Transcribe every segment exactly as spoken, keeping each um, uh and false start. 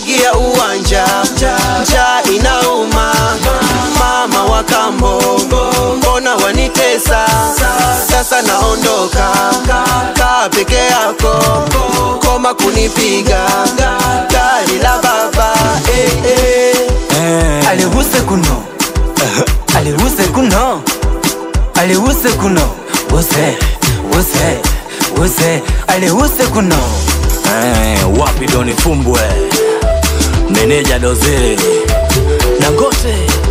kufagia uwanja, njaa inauma, mama wa kambo, mbona wanitesa, sasa naondoka, kaa peke yako, koma kunipiga, gari la baba, eh, eh. Alihuse kuno, alihuse kuno, alihuse kuno, use, use, use, alihuse kuno. Eh, wapi Doni Fumbwe, meneja Doze Dangote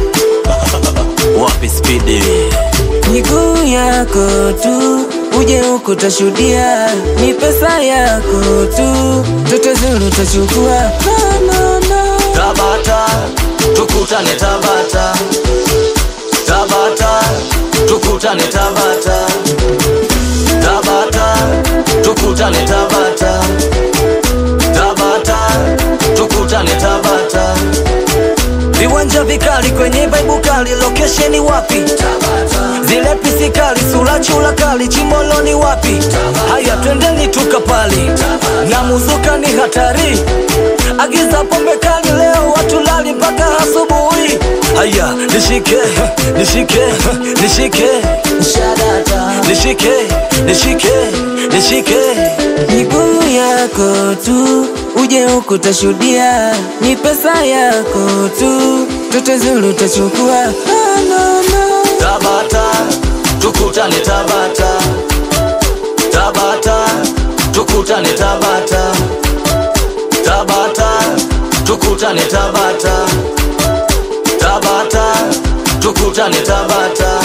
wapi Speedy? Miguu yako tu, uje huko tashudia, ni pesa yako tu, toto zuru tachukua. No, no, no. Tabata, tukutane Tabata, Tabata, tukutane Tabata, Tabata, tukutane Tabata, Tabata, tukutane Tabata. Viwanja vikali kwenye vibe kali, location ni wapi? Tabata. Zile pisi kali, sura chula kali, Chimolo ni wapi? Tabata. Haya twendeni tukapali, na muzuka ni hatari, agiza pombe kali leo watu lali mpaka asubuhi. Haya nishike, nishike, nishike, nishike, nishike, nishike. Miguu yako tu, uje huko tashudia, ni pesa yako tu, toto zuru tachukua. No, no, no. Tabata, tukutane Tabata, Tabata, tukutane Tabata, Tabata, tukutane Tabata, Tabata, tukutane Tabata.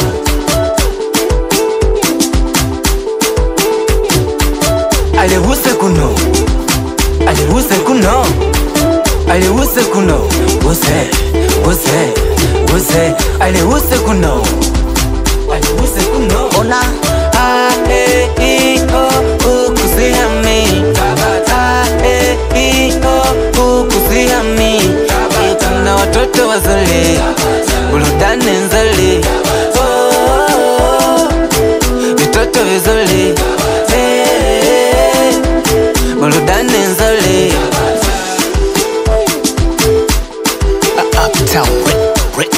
Alihuse kuno, alihuse kuno, alihuse kuno, use, use, use, alihuse kuno, alihuse kuno. Ona A, E, I, O, U, kusihami. A, E, I, O, U, kusihami. Tuna watoto wazuri, burudani nzuri, oh, oh, oh, vitoto vizuri, eh, burudani nzuri. Uptown Records.